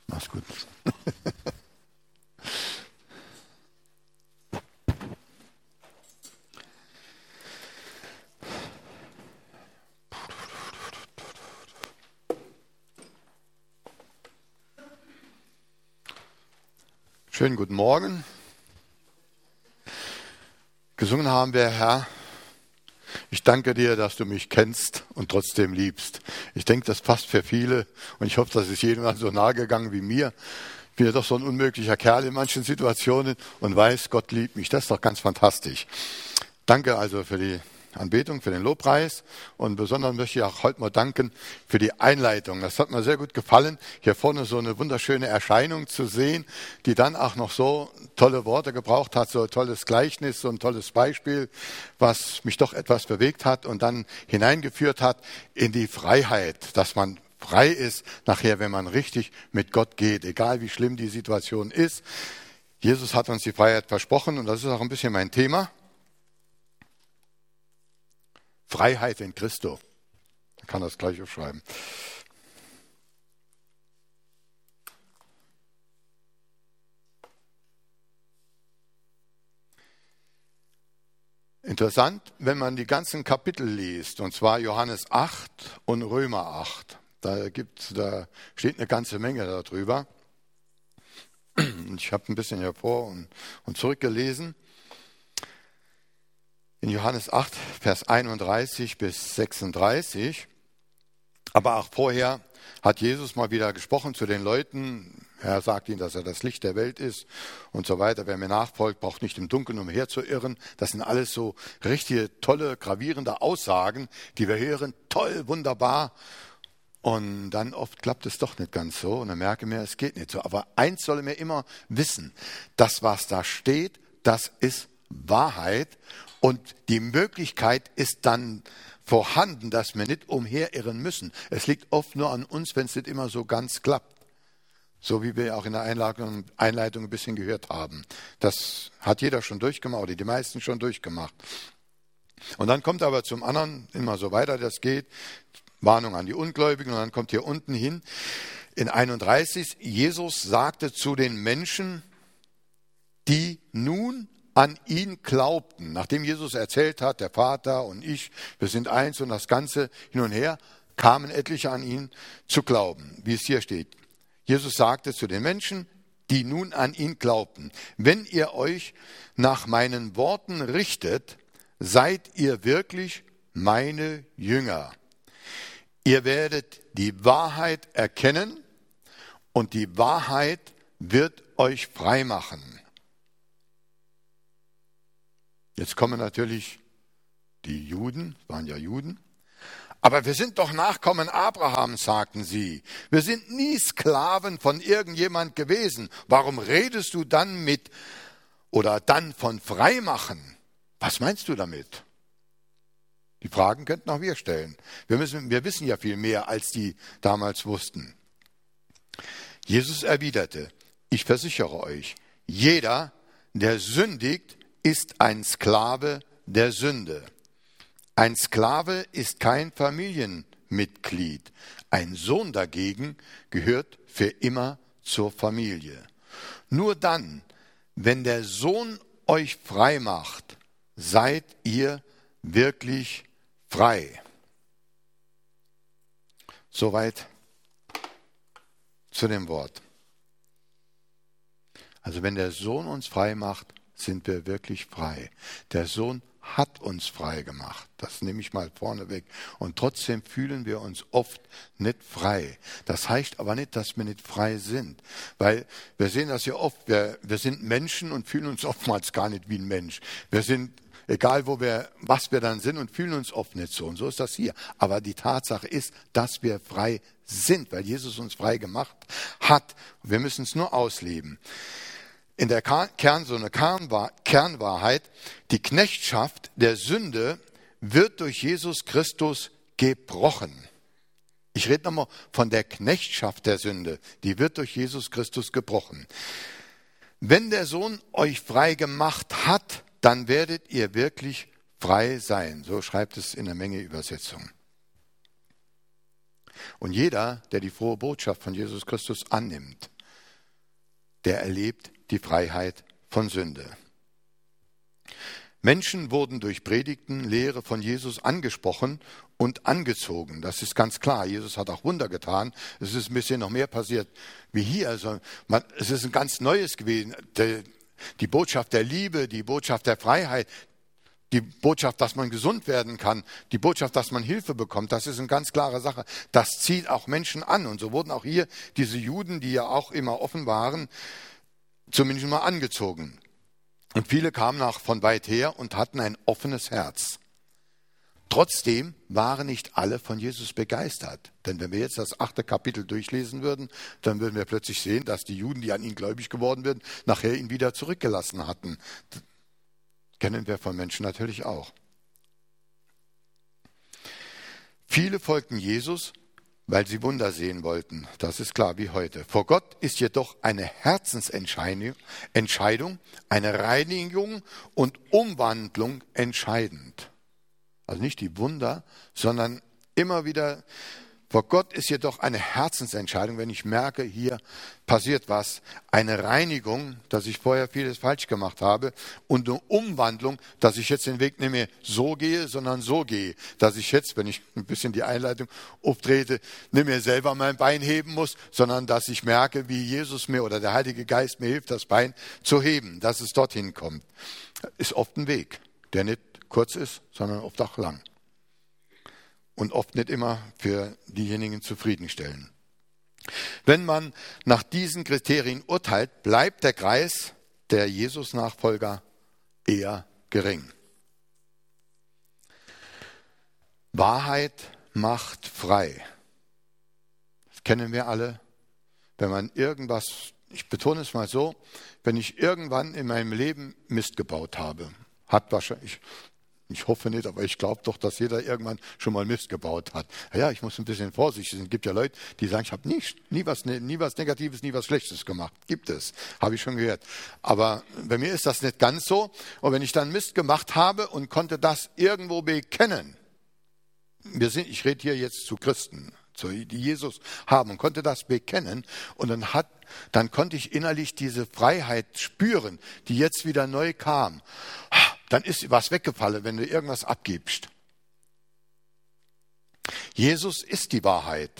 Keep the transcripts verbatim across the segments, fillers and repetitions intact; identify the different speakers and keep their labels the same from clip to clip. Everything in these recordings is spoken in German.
Speaker 1: Mach's gut. Schönen guten Morgen. Gesungen haben wir, Herr, ich danke dir, dass du mich kennst und trotzdem liebst. Ich denke, das passt für viele und ich hoffe, das ist jedem so nahe gegangen wie mir. Ich bin ja doch so ein unmöglicher Kerl in manchen Situationen und weiß, Gott liebt mich. Das ist doch ganz fantastisch. Danke also für die Anbetung, für den Lobpreis und besonders möchte ich auch heute mal danken für die Einleitung. Das hat mir sehr gut gefallen, hier vorne so eine wunderschöne Erscheinung zu sehen, die dann auch noch so tolle Worte gebraucht hat, so ein tolles Gleichnis, so ein tolles Beispiel, was mich doch etwas bewegt hat und dann hineingeführt hat in die Freiheit, dass man frei ist nachher, wenn man richtig mit Gott geht, egal wie schlimm die Situation ist. Jesus hat uns die Freiheit versprochen und das ist auch ein bisschen mein Thema. Freiheit in Christo. Ich kann das gleich aufschreiben. Interessant, wenn man die ganzen Kapitel liest, und zwar Johannes acht und Römer acht. Da gibt's, da steht eine ganze Menge darüber. Ich habe ein bisschen hervor und, und zurückgelesen. In Johannes acht, Vers einunddreißig bis sechsunddreißig, aber auch vorher hat Jesus mal wieder gesprochen zu den Leuten. Er sagt ihnen, dass er das Licht der Welt ist und so weiter. Wer mir nachfolgt, braucht nicht im Dunkeln umherzuirren. Das sind alles so richtige, tolle, gravierende Aussagen, die wir hören. Toll, wunderbar. Und dann oft klappt es doch nicht ganz so. Und dann merke ich mir, es geht nicht so. Aber eins soll mir immer wissen, das, was da steht, das ist Wahrheit. Und die Möglichkeit ist dann vorhanden, dass wir nicht umherirren müssen. Es liegt oft nur an uns, wenn es nicht immer so ganz klappt. So wie wir auch in der Einleitung, Einleitung ein bisschen gehört haben. Das hat jeder schon durchgemacht oder die meisten schon durchgemacht. Und dann kommt aber zum anderen immer so weiter, das geht. Warnung an die Ungläubigen und dann kommt hier unten hin in einunddreißig. Jesus sagte zu den Menschen, die nun an ihn glaubten. Nachdem Jesus erzählt hat, der Vater und ich, wir sind eins und das Ganze hin und her, kamen etliche an ihn zu glauben, wie es hier steht. Jesus sagte zu den Menschen, die nun an ihn glaubten, wenn ihr euch nach meinen Worten richtet, seid ihr wirklich meine Jünger. Ihr werdet die Wahrheit erkennen und die Wahrheit wird euch frei machen. Jetzt kommen natürlich die Juden, waren ja Juden. Aber wir sind doch Nachkommen Abrahams, sagten sie. Wir sind nie Sklaven von irgendjemand gewesen. Warum redest du dann mit oder dann von Freimachen? Was meinst du damit? Die Fragen könnten auch wir stellen. Wir müssen, wir wissen ja viel mehr, als die damals wussten. Jesus erwiderte, ich versichere euch, jeder, der sündigt, ist ein Sklave der Sünde. Ein Sklave ist kein Familienmitglied. Ein Sohn dagegen gehört für immer zur Familie. Nur dann, wenn der Sohn euch frei macht, seid ihr wirklich frei. Soweit zu dem Wort. Also wenn der Sohn uns frei macht, sind wir wirklich frei. Der Sohn hat uns frei gemacht. Das nehme ich mal vorneweg. Und trotzdem fühlen wir uns oft nicht frei. Das heißt aber nicht, dass wir nicht frei sind. Weil wir sehen das ja oft. Wir, wir sind Menschen und fühlen uns oftmals gar nicht wie ein Mensch. Wir sind, egal wo wir, was wir dann sind und fühlen uns oft nicht so. Und so ist das hier. Aber die Tatsache ist, dass wir frei sind, weil Jesus uns frei gemacht hat. Wir müssen es nur ausleben. In der Kern, so eine Kernwahrheit, die Knechtschaft der Sünde wird durch Jesus Christus gebrochen. Ich rede nochmal von der Knechtschaft der Sünde, die wird durch Jesus Christus gebrochen. Wenn der Sohn euch frei gemacht hat, dann werdet ihr wirklich frei sein. So schreibt es in einer Menge Übersetzungen. Und jeder, der die frohe Botschaft von Jesus Christus annimmt, der erlebt die Freiheit von Sünde. Menschen wurden durch Predigten, Lehre von Jesus angesprochen und angezogen. Das ist ganz klar. Jesus hat auch Wunder getan. Es ist ein bisschen noch mehr passiert wie hier. Also man, es ist ein ganz Neues gewesen. Die, die Botschaft der Liebe, die Botschaft der Freiheit, die Botschaft, dass man gesund werden kann, die Botschaft, dass man Hilfe bekommt, das ist eine ganz klare Sache. Das zieht auch Menschen an. Und so wurden auch hier diese Juden, die ja auch immer offen waren, zumindest mal angezogen. Und viele kamen auch von weit her und hatten ein offenes Herz. Trotzdem waren nicht alle von Jesus begeistert. Denn wenn wir jetzt das achte Kapitel durchlesen würden, dann würden wir plötzlich sehen, dass die Juden, die an ihn gläubig geworden sind, nachher ihn wieder zurückgelassen hatten. Das kennen wir von Menschen natürlich auch. Viele folgten Jesus, weil sie Wunder sehen wollten. Das ist klar wie heute. Vor Gott ist jedoch eine Herzensentscheidung, Entscheidung, eine Reinigung und Umwandlung entscheidend. Also nicht die Wunder, sondern immer wieder, vor Gott ist jedoch eine Herzensentscheidung, wenn ich merke, hier passiert was, eine Reinigung, dass ich vorher vieles falsch gemacht habe und eine Umwandlung, dass ich jetzt den Weg nicht mehr so gehe, sondern so gehe. Dass ich jetzt, wenn ich ein bisschen die Einleitung auftrete, nicht mehr selber mein Bein heben muss, sondern dass ich merke, wie Jesus mir oder der Heilige Geist mir hilft, das Bein zu heben, dass es dorthin kommt. Ist oft ein Weg, der nicht kurz ist, sondern oft auch lang. Und oft nicht immer für diejenigen zufriedenstellen. Wenn man nach diesen Kriterien urteilt, bleibt der Kreis der Jesus-Nachfolger eher gering. Wahrheit macht frei. Das kennen wir alle. Wenn man irgendwas, ich betone es mal so, wenn ich irgendwann in meinem Leben Mist gebaut habe, hat wahrscheinlich, ich hoffe nicht, aber ich glaube doch, dass jeder irgendwann schon mal Mist gebaut hat. Ja, ich muss ein bisschen vorsichtig sein. Es gibt ja Leute, die sagen, ich habe nie, nie, was, nie was Negatives, nie was Schlechtes gemacht. Gibt es, habe ich schon gehört. Aber bei mir ist das nicht ganz so. Und wenn ich dann Mist gemacht habe und konnte das irgendwo bekennen, wir sind, ich rede hier jetzt zu Christen, die Jesus haben, und konnte das bekennen, und dann hat, dann konnte ich innerlich diese Freiheit spüren, die jetzt wieder neu kam. Dann ist was weggefallen, wenn du irgendwas abgibst. Jesus ist die Wahrheit.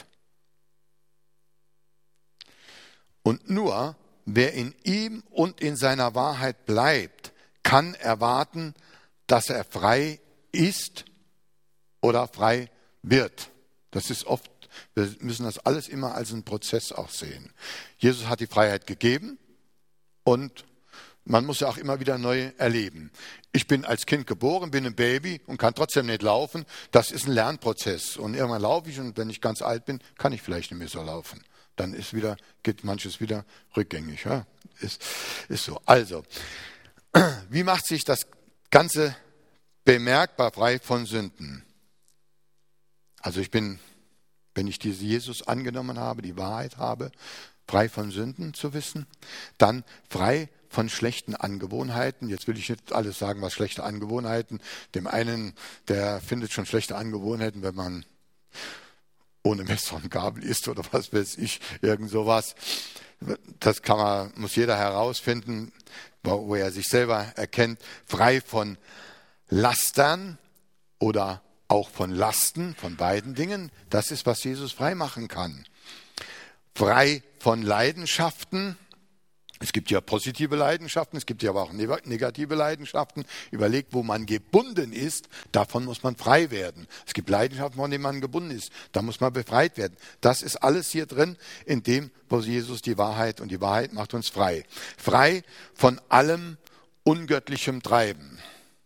Speaker 1: Und nur wer in ihm und in seiner Wahrheit bleibt, kann erwarten, dass er frei ist oder frei wird. Das ist oft, wir müssen das alles immer als einen Prozess auch sehen. Jesus hat die Freiheit gegeben und man muss ja auch immer wieder neu erleben. Ich bin als Kind geboren, bin ein Baby und kann trotzdem nicht laufen. Das ist ein Lernprozess. Und irgendwann laufe ich, und wenn ich ganz alt bin, kann ich vielleicht nicht mehr so laufen. Dann ist wieder, geht manches wieder rückgängig. Ja? Ist, ist so. Also, wie macht sich das Ganze bemerkbar frei von Sünden? Also ich bin, wenn ich diese Jesus angenommen habe, die Wahrheit habe, frei von Sünden zu wissen, dann frei von schlechten Angewohnheiten. Jetzt will ich nicht alles sagen, was schlechte Angewohnheiten. Dem einen, der findet schon schlechte Angewohnheiten, wenn man ohne Messer und Gabel isst oder was weiß ich, irgend sowas. Das kann man, muss jeder herausfinden, wo er sich selber erkennt. Frei von Lastern oder auch von Lasten, von beiden Dingen. Das ist, was Jesus frei machen kann. Frei von Leidenschaften. Es gibt ja positive Leidenschaften, es gibt ja aber auch negative Leidenschaften. Überlegt, wo man gebunden ist, davon muss man frei werden. Es gibt Leidenschaften, von denen man gebunden ist, da muss man befreit werden. Das ist alles hier drin, in dem, wo Jesus die Wahrheit, und die Wahrheit macht uns frei. Frei von allem ungöttlichem Treiben.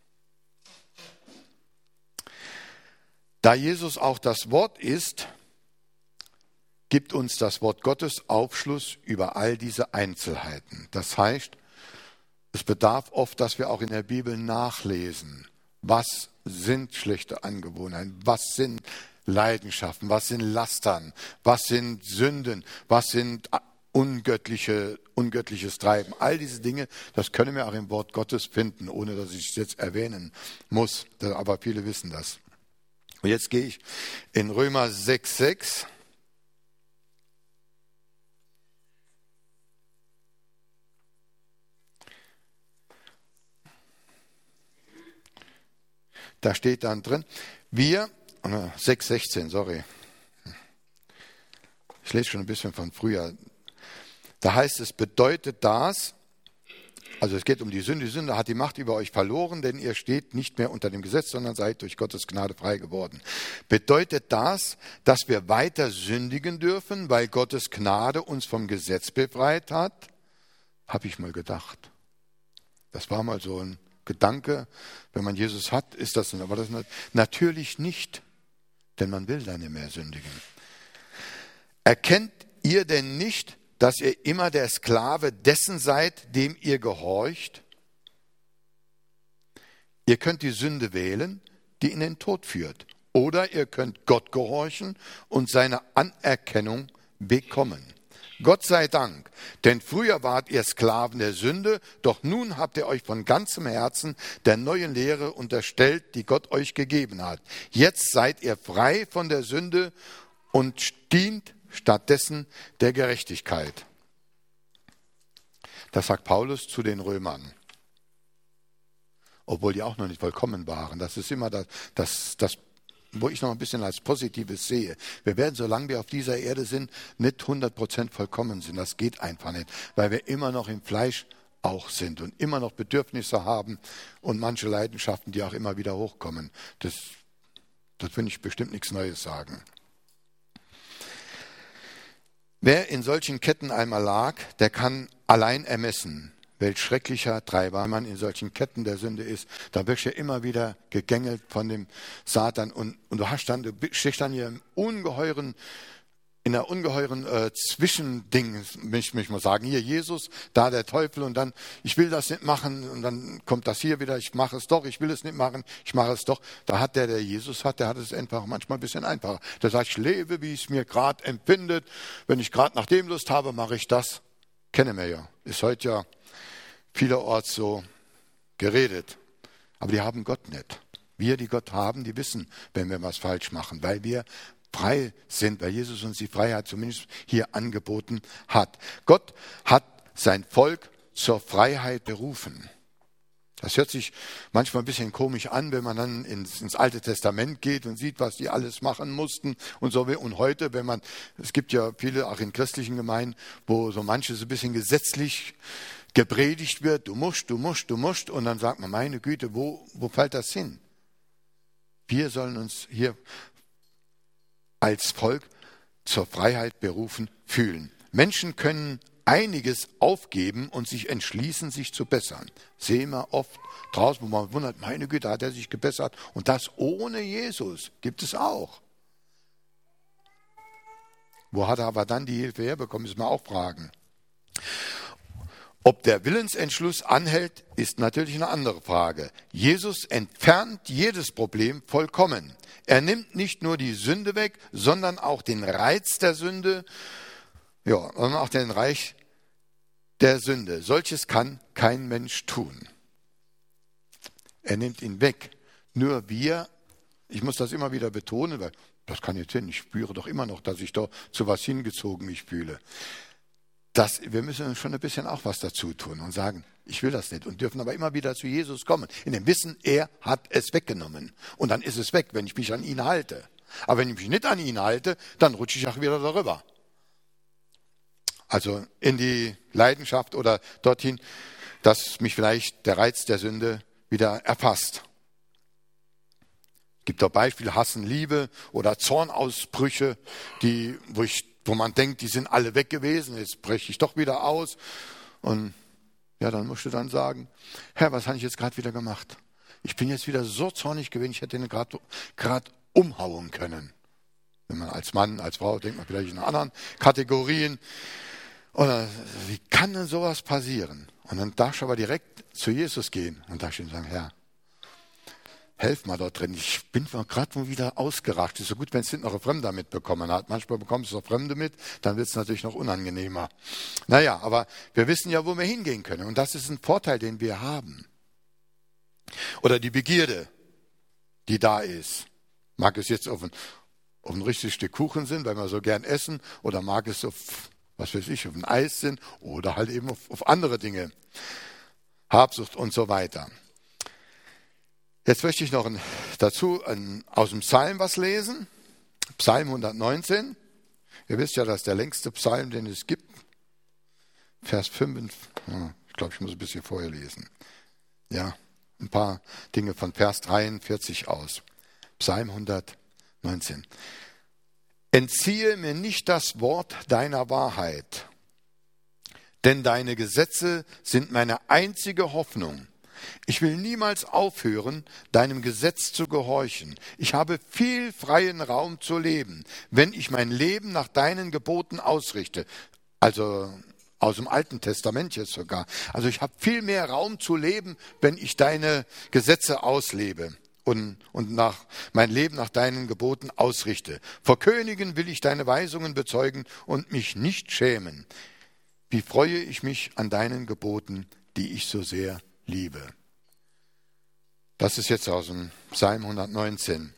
Speaker 1: Da Jesus auch das Wort ist, gibt uns das Wort Gottes Aufschluss über all diese Einzelheiten. Das heißt, es bedarf oft, dass wir auch in der Bibel nachlesen. Was sind schlechte Angewohnheiten? Was sind Leidenschaften? Was sind Lastern? Was sind Sünden? Was sind ungöttliche, ungöttliches Treiben? All diese Dinge, das können wir auch im Wort Gottes finden, ohne dass ich es jetzt erwähnen muss. Aber viele wissen das. Und jetzt gehe ich in Römer sechs, sechs. da steht dann drin, wir, sechs sechzehn, sorry, ich lese schon ein bisschen von früher, da heißt es, bedeutet das, also es geht um die Sünde, die Sünde hat die Macht über euch verloren, denn ihr steht nicht mehr unter dem Gesetz, sondern seid durch Gottes Gnade frei geworden. Bedeutet das, dass wir weiter sündigen dürfen, weil Gottes Gnade uns vom Gesetz befreit hat? Habe ich mal gedacht. Das war mal so ein Gedanke, wenn man Jesus hat, ist das, aber das natürlich nicht, denn man will dann nicht mehr sündigen. Erkennt ihr denn nicht, dass ihr immer der Sklave dessen seid, dem ihr gehorcht? Ihr könnt die Sünde wählen, die in den Tod führt. Oder ihr könnt Gott gehorchen und seine Anerkennung bekommen. Gott sei Dank, denn früher wart ihr Sklaven der Sünde, doch nun habt ihr euch von ganzem Herzen der neuen Lehre unterstellt, die Gott euch gegeben hat. Jetzt seid ihr frei von der Sünde und dient stattdessen der Gerechtigkeit. Das sagt Paulus zu den Römern. Obwohl die auch noch nicht vollkommen waren. Das ist immer das, das, das, wo ich noch ein bisschen als Positives sehe. Wir werden, solange wir auf dieser Erde sind, nicht hundert Prozent vollkommen sind. Das geht einfach nicht, weil wir immer noch im Fleisch auch sind und immer noch Bedürfnisse haben und manche Leidenschaften, die auch immer wieder hochkommen. Das, das will ich bestimmt nichts Neues sagen. Wer in solchen Ketten einmal lag, der kann allein ermessen, welch schrecklicher Treiber man in solchen Ketten der Sünde ist. Da wirst du ja immer wieder gegängelt von dem Satan und, und du hast dann, du stehst dann hier im ungeheuren, in einer ungeheuren äh, Zwischending, möchte ich mal sagen. Hier Jesus, da der Teufel und dann, ich will das nicht machen und dann kommt das hier wieder, ich mache es doch, ich will es nicht machen, ich mache es doch. Da hat der, der Jesus hat, der hat es einfach manchmal ein bisschen einfacher. Der sagt, ich lebe, wie es mir gerade empfindet. Wenn ich gerade nach dem Lust habe, mache ich das. Kennen wir ja. Ist heute ja vielerorts so geredet. Aber die haben Gott nicht. Wir, die Gott haben, die wissen, wenn wir was falsch machen, weil wir frei sind, weil Jesus uns die Freiheit zumindest hier angeboten hat. Gott hat sein Volk zur Freiheit berufen. Das hört sich manchmal ein bisschen komisch an, wenn man dann ins, ins Alte Testament geht und sieht, was die alles machen mussten und so. Und heute, wenn man, es gibt ja viele, auch in christlichen Gemeinden, wo so manches ein bisschen gesetzlich gepredigt wird, du musst, du musst, du musst, und dann sagt man, meine Güte, wo, wo fällt das hin? Wir sollen uns hier als Volk zur Freiheit berufen fühlen. Menschen können einiges aufgeben und sich entschließen, sich zu bessern. Sehen wir oft draußen, wo man wundert, meine Güte, hat er sich gebessert. Und das ohne Jesus gibt es auch. Wo hat er aber dann die Hilfe herbekommen, müssen wir auch fragen. Ob der Willensentschluss anhält, ist natürlich eine andere Frage. Jesus entfernt jedes Problem vollkommen. Er nimmt nicht nur die Sünde weg, sondern auch den Reiz der Sünde, ja, sondern auch den Reich der Sünde. Solches kann kein Mensch tun. Er nimmt ihn weg. Nur wir, ich muss das immer wieder betonen, weil das kann jetzt hin, ich spüre doch immer noch, dass ich da zu was hingezogen mich fühle. Das, wir müssen schon ein bisschen auch was dazu tun und sagen, ich will das nicht, und dürfen aber immer wieder zu Jesus kommen, in dem Wissen, er hat es weggenommen. Und dann ist es weg, wenn ich mich an ihn halte. Aber wenn ich mich nicht an ihn halte, dann rutsche ich auch wieder darüber. Also in die Leidenschaft oder dorthin, dass mich vielleicht der Reiz der Sünde wieder erfasst. Es gibt auch Beispiele, Hassen, Liebe oder Zornausbrüche, die, wo ich wo man denkt, die sind alle weg gewesen, jetzt breche ich doch wieder aus. Und ja, dann musst du dann sagen, Herr, was habe ich jetzt gerade wieder gemacht? Ich bin jetzt wieder so zornig gewesen, ich hätte ihn gerade gerade umhauen können. Wenn man als Mann, als Frau, denkt man vielleicht in anderen Kategorien. Oder wie kann denn sowas passieren? Und dann darfst du aber direkt zu Jesus gehen und darfst ihm sagen, Herr, helf mal dort drin. Ich bin gerade wieder ausgerascht. Ist so gut, wenn es hinten noch ein Fremder mitbekommen hat. Manchmal bekommst du noch Fremde mit, dann wird es natürlich noch unangenehmer. Naja, aber wir wissen ja, wo wir hingehen können. Und das ist ein Vorteil, den wir haben. Oder die Begierde, die da ist. Mag es jetzt auf ein, auf ein richtiges Stück Kuchen sind, weil wir so gern essen, oder mag es auf, was weiß ich, auf ein Eis sind, oder halt eben auf, auf andere Dinge. Habsucht und so weiter. Jetzt möchte ich noch ein, dazu ein, aus dem Psalm was lesen. Psalm hundertneunzehn. Ihr wisst ja, das ist der längste Psalm, den es gibt. Vers fünf. Ich glaube, ich muss ein bisschen vorher lesen. Ja, ein paar Dinge von Vers dreiundvierzig aus. Psalm hundertneunzehn. Entziehe mir nicht das Wort deiner Wahrheit, denn deine Gesetze sind meine einzige Hoffnung. Ich will niemals aufhören, deinem Gesetz zu gehorchen. Ich habe viel freien Raum zu leben, wenn ich mein Leben nach deinen Geboten ausrichte. Also aus dem Alten Testament jetzt sogar. Also ich habe viel mehr Raum zu leben, wenn ich deine Gesetze auslebe und, und nach, mein Leben nach deinen Geboten ausrichte. Vor Königen will ich deine Weisungen bezeugen und mich nicht schämen. Wie freue ich mich an deinen Geboten, die ich so sehr liebe. Das ist jetzt aus dem Psalm hundertneunzehn.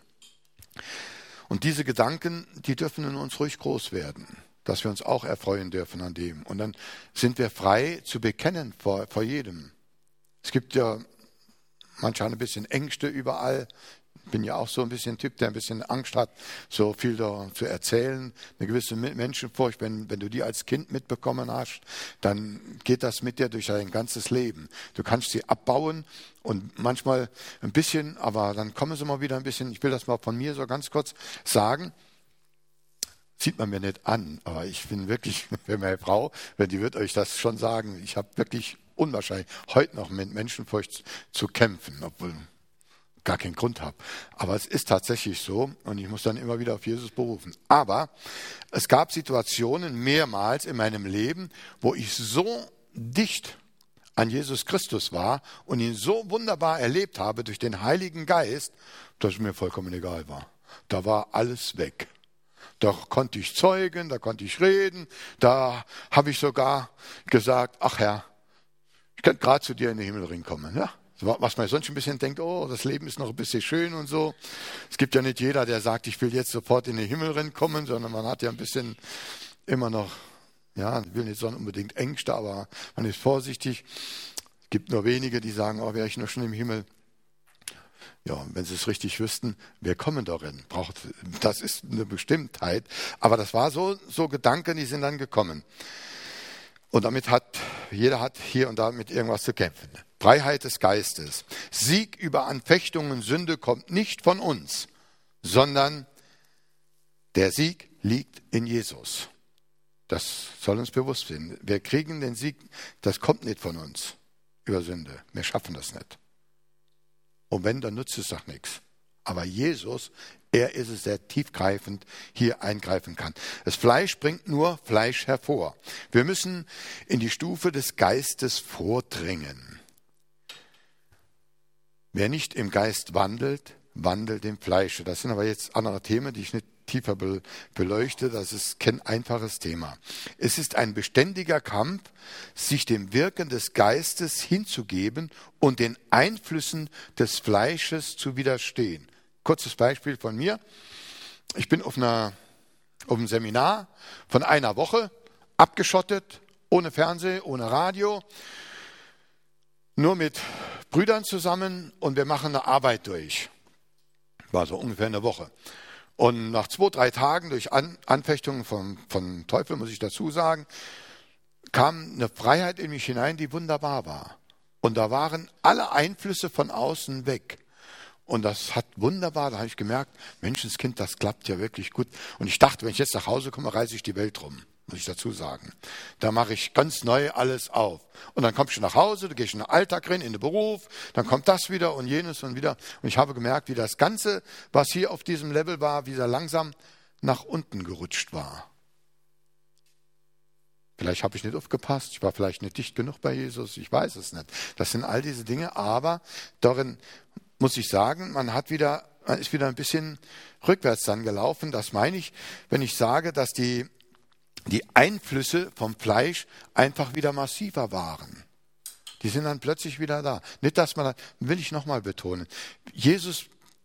Speaker 1: Und diese Gedanken, die dürfen in uns ruhig groß werden, dass wir uns auch erfreuen dürfen an dem. Und dann sind wir frei zu bekennen vor, vor jedem. Es gibt ja manchmal ein bisschen Ängste überall. Ich bin ja auch so ein bisschen ein Typ, der ein bisschen Angst hat, so viel da zu erzählen. Eine gewisse Menschenfurcht, wenn, wenn du die als Kind mitbekommen hast, dann geht das mit dir durch dein ganzes Leben. Du kannst sie abbauen und manchmal ein bisschen, aber dann kommen sie mal wieder ein bisschen. Ich will das mal von mir so ganz kurz sagen. Sieht man mir nicht an, aber ich bin wirklich, wenn meine Frau, wenn die wird euch das schon sagen, ich habe wirklich unwahrscheinlich heute noch mit Menschenfurcht zu kämpfen, obwohl gar keinen Grund habe. Aber es ist tatsächlich so und ich muss dann immer wieder auf Jesus berufen. Aber es gab Situationen mehrmals in meinem Leben, wo ich so dicht an Jesus Christus war und ihn so wunderbar erlebt habe durch den Heiligen Geist, dass es mir vollkommen egal war. Da war alles weg. Da konnte ich zeugen, da konnte ich reden, da habe ich sogar gesagt, ach Herr, ich könnte gerade zu dir in den Himmelring kommen, ja. Was man sonst ein bisschen denkt, oh, das Leben ist noch ein bisschen schön und so. Es gibt ja nicht jeder, der sagt, ich will jetzt sofort in den Himmel kommen, sondern man hat ja ein bisschen immer noch, ja, ich will nicht so unbedingt Ängste, aber man ist vorsichtig. Es gibt nur wenige, die sagen, oh, wäre ich noch schon im Himmel. Ja, wenn sie es richtig wüssten, wir kommen darin. Braucht, das ist eine Bestimmtheit. Aber das war so, so Gedanken, die sind dann gekommen. Und damit hat, jeder hat hier und da mit irgendwas zu kämpfen. Freiheit des Geistes. Sieg über Anfechtungen und Sünde kommt nicht von uns, sondern der Sieg liegt in Jesus. Das soll uns bewusst sein. Wir kriegen den Sieg, das kommt nicht von uns über Sünde. Wir schaffen das nicht. Und wenn, dann nutzt es doch nichts. Aber Jesus, er ist es, der tiefgreifend hier eingreifen kann. Das Fleisch bringt nur Fleisch hervor. Wir müssen in die Stufe des Geistes vordringen. Wer nicht im Geist wandelt, wandelt im Fleische. Das sind aber jetzt andere Themen, die ich nicht tiefer beleuchte. Das ist kein einfaches Thema. Es ist ein beständiger Kampf, sich dem Wirken des Geistes hinzugeben und den Einflüssen des Fleisches zu widerstehen. Kurzes Beispiel von mir. Ich bin auf, einer, auf einem Seminar von einer Woche, abgeschottet, ohne Fernsehen, ohne Radio, nur mit Brüdern zusammen und wir machen eine Arbeit durch. War so ungefähr eine Woche. Und nach zwei, drei Tagen durch An- Anfechtungen vom, vom Teufel, muss ich dazu sagen, kam eine Freiheit in mich hinein, die wunderbar war. Und da waren alle Einflüsse von außen weg. Und das hat wunderbar, da habe ich gemerkt, Menschenskind, das klappt ja wirklich gut. Und ich dachte, wenn ich jetzt nach Hause komme, reise ich die Welt rum, muss ich dazu sagen. Da mache ich ganz neu alles auf. Und dann kommst du nach Hause, du gehst in den Alltag rein, in den Beruf, dann kommt das wieder und jenes und wieder. Und ich habe gemerkt, wie das Ganze, was hier auf diesem Level war, wie er langsam nach unten gerutscht war. Vielleicht habe ich nicht aufgepasst, ich war vielleicht nicht dicht genug bei Jesus, ich weiß es nicht. Das sind all diese Dinge, aber darin muss ich sagen, man hat wieder, man ist wieder ein bisschen rückwärts dann gelaufen. Das meine ich, wenn ich sage, dass die, die Einflüsse vom Fleisch einfach wieder massiver waren. Die sind dann plötzlich wieder da. Nicht, dass man, will ich nochmal betonen, Jesus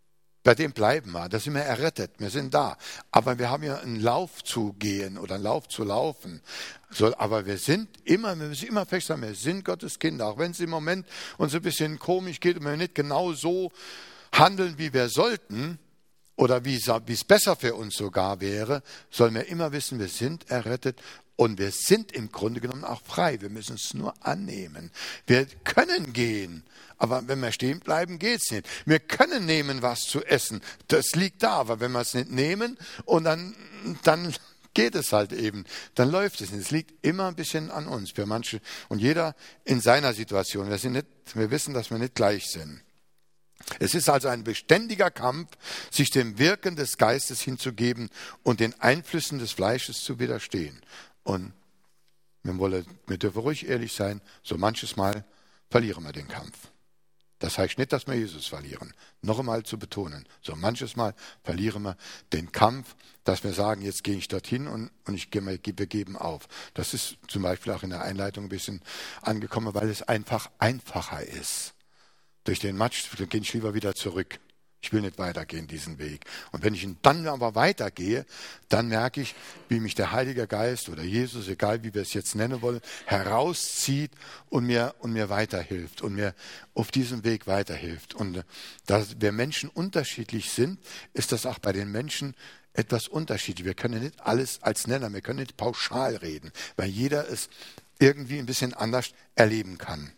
Speaker 1: bei dem bleiben wir, da sind wir errettet, wir sind da. Aber wir haben ja einen Lauf zu gehen oder einen Lauf zu laufen. So, aber wir sind immer, wir müssen immer fest sein, wir sind Gottes Kinder. Auch wenn es im Moment uns ein bisschen komisch geht und wir nicht genau so handeln, wie wir sollten, oder wie es besser für uns sogar wäre, sollen wir immer wissen, wir sind errettet und wir sind im Grunde genommen auch frei. Wir müssen es nur annehmen. Wir können gehen, aber wenn wir stehen bleiben, geht's nicht. Wir können nehmen, was zu essen. Das liegt da, aber wenn wir es nicht nehmen und dann, dann geht es halt eben. Dann läuft es nicht. Es liegt immer ein bisschen an uns, für manche und jeder in seiner Situation. Wir sind nicht, wir wissen, dass wir nicht gleich sind. Es ist also ein beständiger Kampf, sich dem Wirken des Geistes hinzugeben und den Einflüssen des Fleisches zu widerstehen. Und wir, wollen, wir dürfen ruhig ehrlich sein, so manches Mal verlieren wir den Kampf. Das heißt nicht, dass wir Jesus verlieren. Noch einmal zu betonen, so manches Mal verlieren wir den Kampf, dass wir sagen, jetzt gehe ich dorthin und, und ich gehe, wir geben auf. Das ist zum Beispiel auch in der Einleitung ein bisschen angekommen, weil es einfach einfacher ist. Durch den Matsch gehe ich lieber wieder zurück. Ich will nicht weitergehen diesen Weg. Und wenn ich dann aber weitergehe, dann merke ich, wie mich der Heilige Geist oder Jesus, egal wie wir es jetzt nennen wollen, herauszieht und mir, und mir weiterhilft und mir auf diesem Weg weiterhilft. Und da wir Menschen unterschiedlich sind, ist das auch bei den Menschen etwas unterschiedlich. Wir können nicht alles als Nenner, wir können nicht pauschal reden, weil jeder es irgendwie ein bisschen anders erleben kann.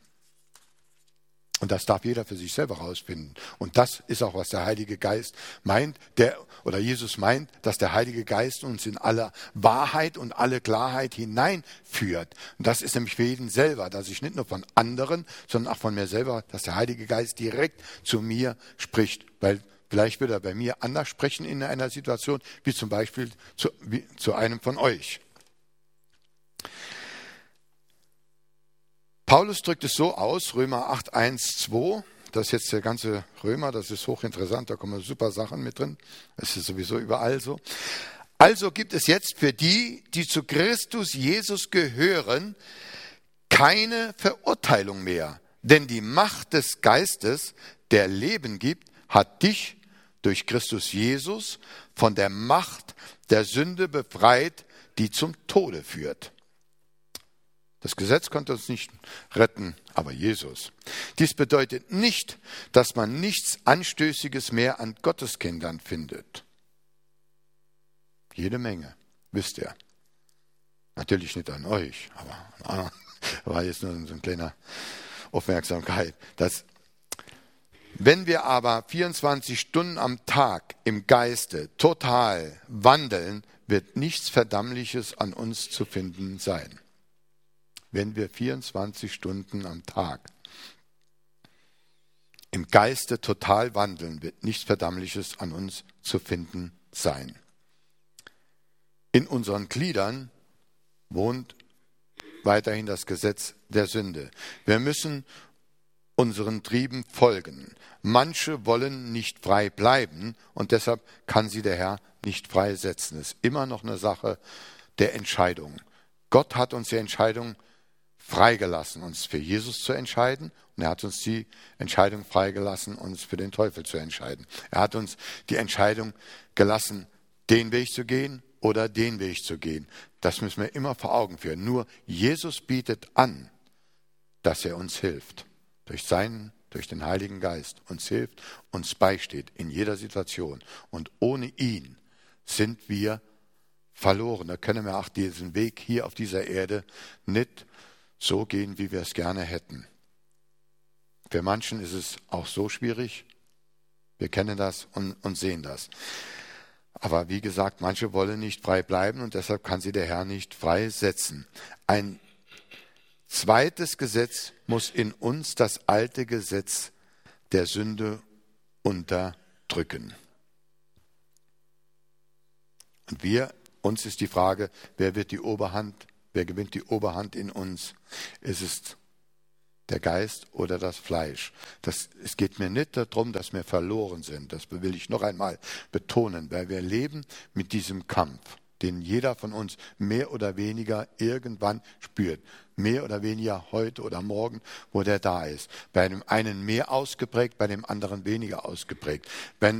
Speaker 1: Und das darf jeder für sich selber rausfinden. Und das ist auch, was der Heilige Geist meint, der, oder Jesus meint, dass der Heilige Geist uns in alle Wahrheit und alle Klarheit hineinführt. Und das ist nämlich für jeden selber, dass ich nicht nur von anderen, sondern auch von mir selber, dass der Heilige Geist direkt zu mir spricht. Weil vielleicht wird er bei mir anders sprechen in einer Situation, wie zum Beispiel zu, wie, zu einem von euch. Paulus drückt es so aus, Römer acht, eins, zwei, das ist jetzt der ganze Römer, das ist hochinteressant, da kommen super Sachen mit drin, das ist sowieso überall so. Also gibt es jetzt für die, die zu Christus Jesus gehören, keine Verurteilung mehr, denn die Macht des Geistes, der Leben gibt, hat dich durch Christus Jesus von der Macht der Sünde befreit, die zum Tode führt. Das Gesetz konnte uns nicht retten, aber Jesus. Dies bedeutet nicht, dass man nichts Anstößiges mehr an Gotteskindern findet. Jede Menge, wisst ihr. Natürlich nicht an euch, aber war jetzt nur so eine kleine Aufmerksamkeit. Das, wenn wir aber vierundzwanzig Stunden am Tag im Geiste total wandeln, wird nichts Verdammliches an uns zu finden sein. Wenn wir vierundzwanzig Stunden am Tag im Geiste total wandeln, wird nichts Verdammliches an uns zu finden sein. In unseren Gliedern wohnt weiterhin das Gesetz der Sünde. Wir müssen unseren Trieben folgen. Manche wollen nicht frei bleiben und deshalb kann sie der Herr nicht freisetzen. Es ist immer noch eine Sache der Entscheidung. Gott hat uns die Entscheidung freigelassen, uns für Jesus zu entscheiden. Und er hat uns die Entscheidung freigelassen, uns für den Teufel zu entscheiden. Er hat uns die Entscheidung gelassen, den Weg zu gehen oder den Weg zu gehen. Das müssen wir immer vor Augen führen. Nur Jesus bietet an, dass er uns hilft. Durch seinen, durch den Heiligen Geist uns hilft, uns beisteht in jeder Situation. Und ohne ihn sind wir verloren. Da können wir auch diesen Weg hier auf dieser Erde nicht so gehen, wie wir es gerne hätten. Für manchen ist es auch so schwierig. Wir kennen das und, und sehen das. Aber wie gesagt, manche wollen nicht frei bleiben und deshalb kann sie der Herr nicht freisetzen. Ein zweites Gesetz muss in uns das alte Gesetz der Sünde unterdrücken. Und wir, uns ist die Frage, wer wird die Oberhand, wer gewinnt die Oberhand in uns? Ist es der Geist oder das Fleisch? Das, es geht mir nicht darum, dass wir verloren sind. Das will ich noch einmal betonen, weil wir leben mit diesem Kampf, den jeder von uns mehr oder weniger irgendwann spürt. Mehr oder weniger heute oder morgen, wo der da ist. Bei dem einen mehr ausgeprägt, bei dem anderen weniger ausgeprägt. Wenn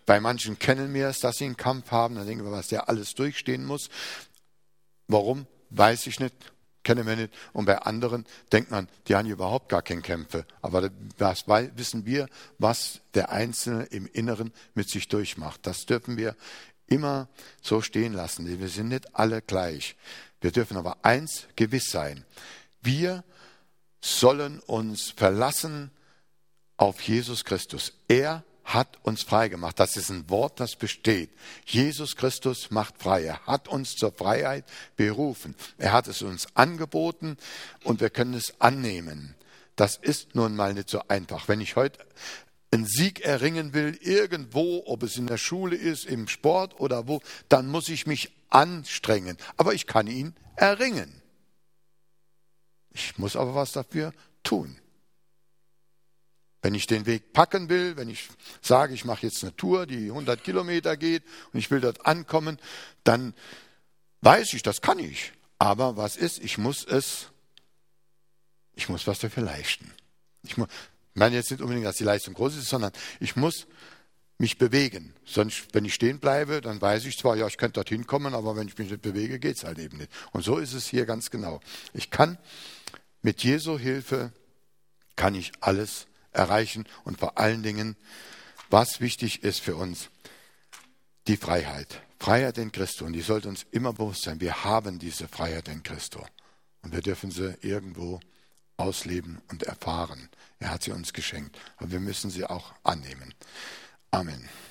Speaker 1: Bei manchen kennen wir es, dass sie einen Kampf haben. Dann denken wir, was der alles durchstehen muss. Warum? Weiß ich nicht. Kennen wir nicht. Und bei anderen denkt man, die haben überhaupt gar keine Kämpfe. Aber das wissen wir, was der Einzelne im Inneren mit sich durchmacht. Das dürfen wir immer so stehen lassen. Wir sind nicht alle gleich. Wir dürfen aber eins gewiss sein. Wir sollen uns verlassen auf Jesus Christus. Er hat uns frei gemacht. Das ist ein Wort, das besteht. Jesus Christus macht frei. Er hat uns zur Freiheit berufen. Er hat es uns angeboten und wir können es annehmen. Das ist nun mal nicht so einfach. Wenn ich heute einen Sieg erringen will, irgendwo, ob es in der Schule ist, im Sport oder wo, dann muss ich mich anstrengen. Aber ich kann ihn erringen. Ich muss aber was dafür tun. Wenn ich den Weg packen will, wenn ich sage, ich mache jetzt eine Tour, die hundert Kilometer geht und ich will dort ankommen, dann weiß ich, das kann ich. Aber was ist? Ich muss es, ich muss was dafür leisten. Ich, muss, ich meine jetzt nicht unbedingt, dass die Leistung groß ist, sondern ich muss mich bewegen. Sonst, wenn ich stehen bleibe, dann weiß ich zwar, ja, ich könnte dorthin kommen, aber wenn ich mich nicht bewege, geht es halt eben nicht. Und so ist es hier ganz genau. Ich kann mit Jesu Hilfe, kann ich alles erreichen und vor allen Dingen, was wichtig ist für uns, die Freiheit. Freiheit in Christo. Und die sollte uns immer bewusst sein. Wir haben diese Freiheit in Christo. Und wir dürfen sie irgendwo ausleben und erfahren. Er hat sie uns geschenkt. Aber wir müssen sie auch annehmen. Amen.